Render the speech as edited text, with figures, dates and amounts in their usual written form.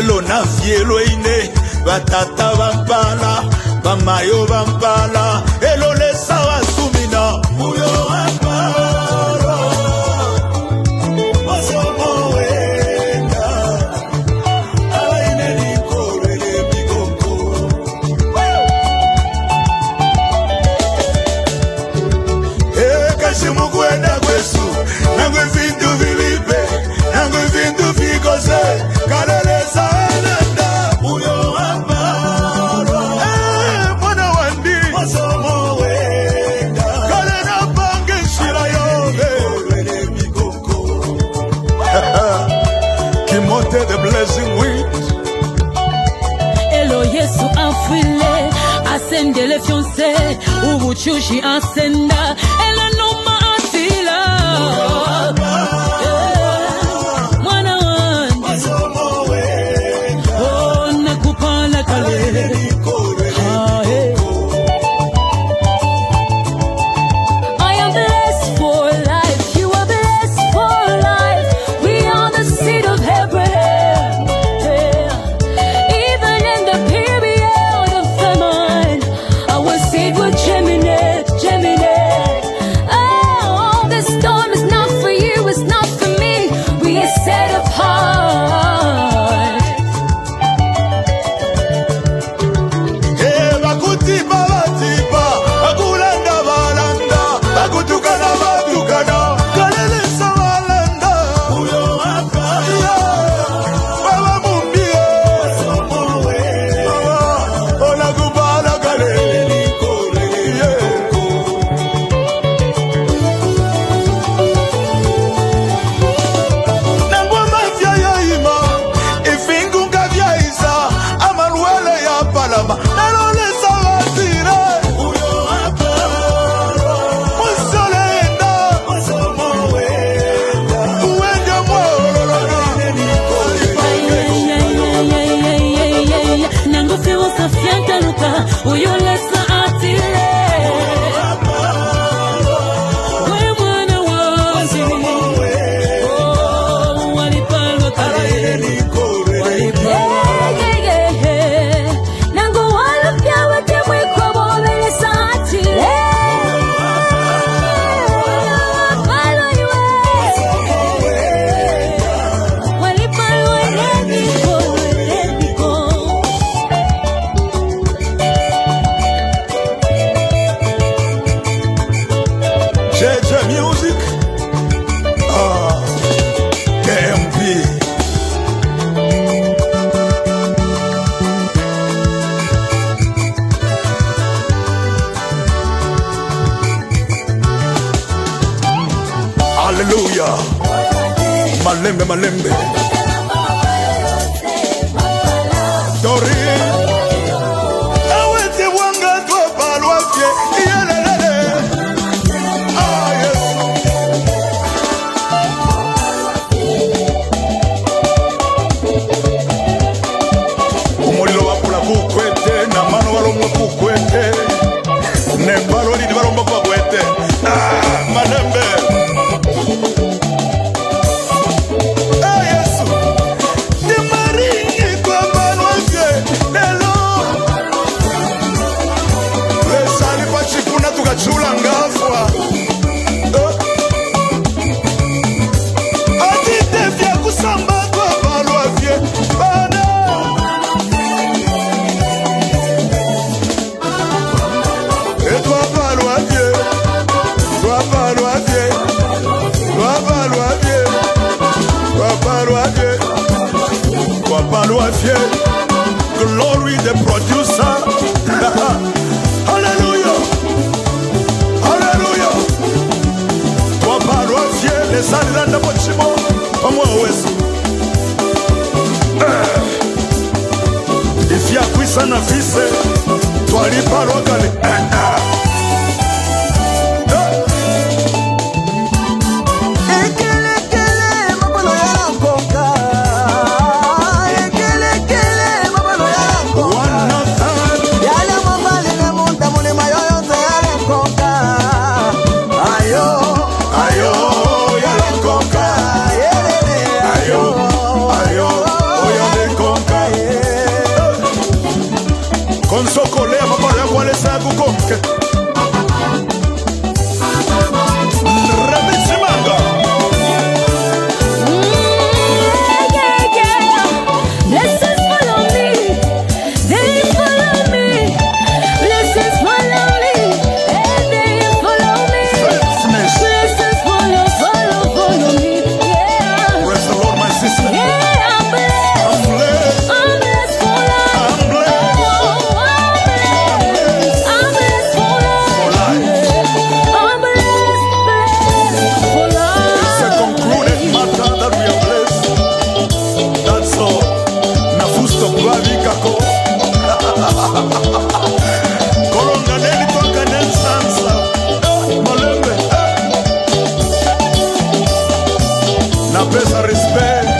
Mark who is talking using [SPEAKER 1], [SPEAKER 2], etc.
[SPEAKER 1] Elo na fielo ine batata bampala bamayo bampala elo lesa wasumina uyo amparo masomo wenda abaine nikorele bikoko kashimu kwenda kwesu nangwe vindu vivipe nangwe vindu vikose kalelesa elenda uyo amparo mwana wandi masomo wenda kalena pange shira yobe Kimote the blessing wind
[SPEAKER 2] Elo Yesu afile asendele fiance ubuchushi asenda ela noma atila mwana wandi oh nakupala kale I am blessed for life, you are blessed for life, we are the seed of Abraham. Even in the period of famine, our seed will germinate. Oh, this storm is not for you, it's not for me, we are set apart.
[SPEAKER 1] bakutipa batipa bakulanda balanda bakutukana batukana kalelesa balanda uyo amparo baba mumbie masomo wenda onakubala kalele nikorele nangoma vya yaima ifingunga vya isa amanuele ya palama nalolesa batire uyo amparo musolenda masomo wenda uwende mwololona
[SPEAKER 2] Nango fiwo safianta luka uyo lesa atile we mwana wanzi oh walipalwa kale nango walapya watemwe kwa bobele satile walipalwa iwe walipalwa lebiko
[SPEAKER 1] JJ Music KMP Hallelujah Malembe Dori awete wanga kwa balwa fie yelelele yes umulilo wakula kukwete na mano walomwe kukwete nembalo lidi walomba kwa kwete malembe Yesu ni maringi kwa balwa fie lelo lesali pa chikuna tukachula ngafwa atite vya kusamba kwa balwa fie bana etwa balwa fie twa balwa fie twa balwa fie twa balwa fie twa balwa fie glory the producer hallelujah hallelujah twa balwa fie lesali landa mochimo pamwa wesu ifya kwisa na fise twalipalwa kale Conca Rabisimanga.
[SPEAKER 2] Blessings follow me, they follow me. Blessings follow me, and they follow me.
[SPEAKER 1] Faithfulness.
[SPEAKER 2] Blessings follow me, yeah.
[SPEAKER 1] Praise the Lord, my sister.
[SPEAKER 2] Yeah, I'm blessed.
[SPEAKER 1] I'm blessed.
[SPEAKER 2] I'm blessed for life.
[SPEAKER 1] I'm blessed.
[SPEAKER 2] Oh, I'm blessed for life. I'm blessed for life.
[SPEAKER 1] It's a concluded matter that we are blessed. That's all. Nafusto Bravi Kako. Kolonga neni toka nensansa. Malembe. Na pesa respect.